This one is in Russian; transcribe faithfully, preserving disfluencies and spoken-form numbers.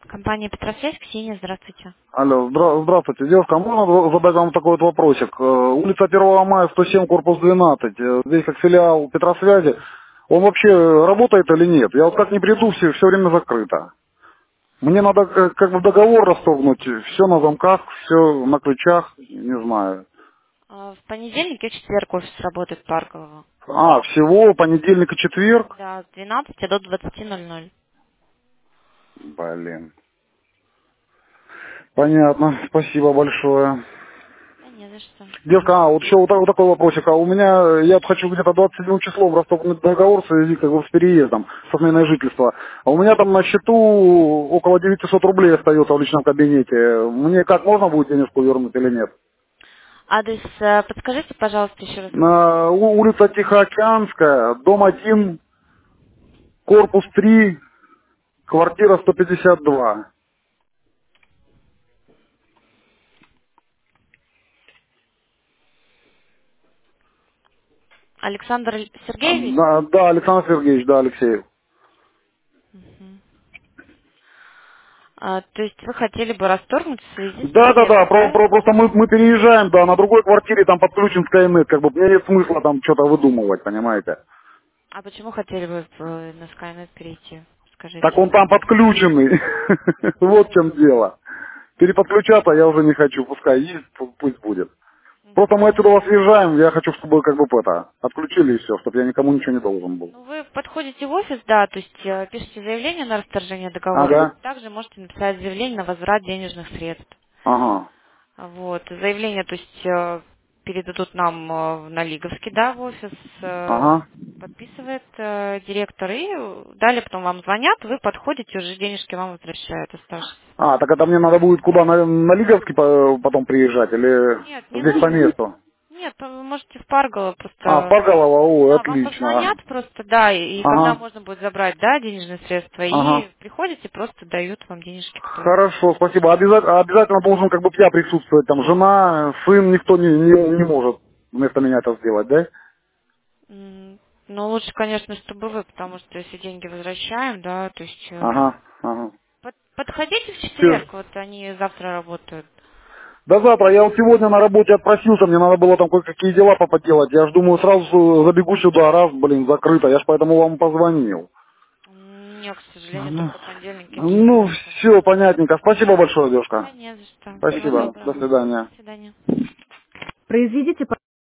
Компания Петросвязь, Ксения, здравствуйте. Алло, здра- здравствуйте. Девушка, а можно задать вам такой вот вопросик? Э, Улица первого мая, сто семь, корпус двенадцать. Э, Здесь как филиал Петросвязи. Он вообще работает или нет? Я вот как не приду, все, все время закрыто. Мне надо как, как бы договор расторгнуть. Все на замках, все на ключах, не знаю. А, В понедельник и четверг офис работает Паркового. А, всего понедельник и четверг? Да, с двенадцати до двадцати ноль ноль. Блин. Понятно. Спасибо большое. Да не за что. Девушка, а, вот еще вот, так- вот такой вопросик. А у меня, э, я вот хочу где-то двадцать седьмым числом расторгнуть договор в связи как бы с переездом, со сменой жительства. А у меня там на счету около девятисот рублей остается в личном кабинете. Мне как, можно будет денежку вернуть или нет? Адрес э, подскажите, пожалуйста, еще раз. На у- улица Тихоокеанская, дом один, корпус три, квартира сто пятьдесят два. Александр А, Сергеевич? Да, да, Александр Сергеевич, да, Алексеев. Мгм. А, то есть вы хотели бы расторгнуть в связи с Да, да, да, переездом, про- да? про- просто мы, мы переезжаем, да, на другой квартире там подключен Skynet, как бы мне нет смысла там что-то выдумывать, понимаете? А почему хотели бы э, на Skynet перейти? Так Скажите. он там подключенный. Вот в чем дело. Переподключаться я уже не хочу, пускай есть, пу- пусть будет. Просто мы отсюда вас въезжаем, я хочу, чтобы как бы это, отключили и все, чтобы я никому ничего не должен был. Ну, вы подходите в офис, да, то есть э, пишете заявление на расторжение договора. Ага, Также можете написать заявление на возврат денежных средств. ага, Вот, заявление, то есть э, передадут нам э, на Лиговский, да, в офис, э, ага. подписывает э, директор, и э, далее потом вам звонят, вы подходите, уже денежки вам возвращают оставшиеся. А, так это мне надо будет куда, на, на Лиговский по- потом приезжать или Нет, не здесь по нужно. месту? Нет, вы можете в Парголо А, в просто. Парголово, о, Да, вам отлично. позвонят просто, да, и, и когда Ага, можно будет забрать, да, денежные средства, ага. и приходите, просто дают вам денежки, которые вам. Хорошо, спасибо. Обязательно, обязательно должен как бы я присутствовать, там, жена, сын, никто не, не, не может вместо меня это сделать, да? М, Ну, лучше, конечно, чтобы вы, потому что если деньги возвращаем, да, то есть э, Ага, ага. под- подходите в Все. четверг, вот они завтра работают. До завтра. Я вот сегодня на работе отпросился, мне надо было там кое-какие дела поподелать. Я ж думаю, сразу забегу сюда, раз, блин, закрыто. Я ж поэтому вам позвонил. М, Нет, к сожалению, Ну, только понедельник и ну четверг. все, понятненько. Спасибо большое, девушка. Да не за что. Всего Спасибо. До доброго. свидания. До свидания. Произведите